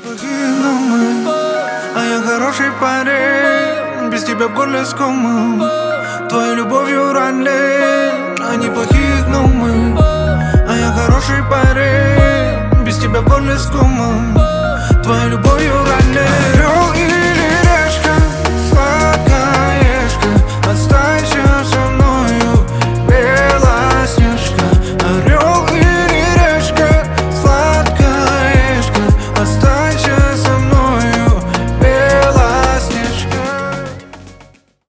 Плохие, но мы, а я хороший парень. Без тебя в горле с комом, твоей любовью ранен. Они плохие, но мы, а я хороший парень. Без тебя в горле с комом.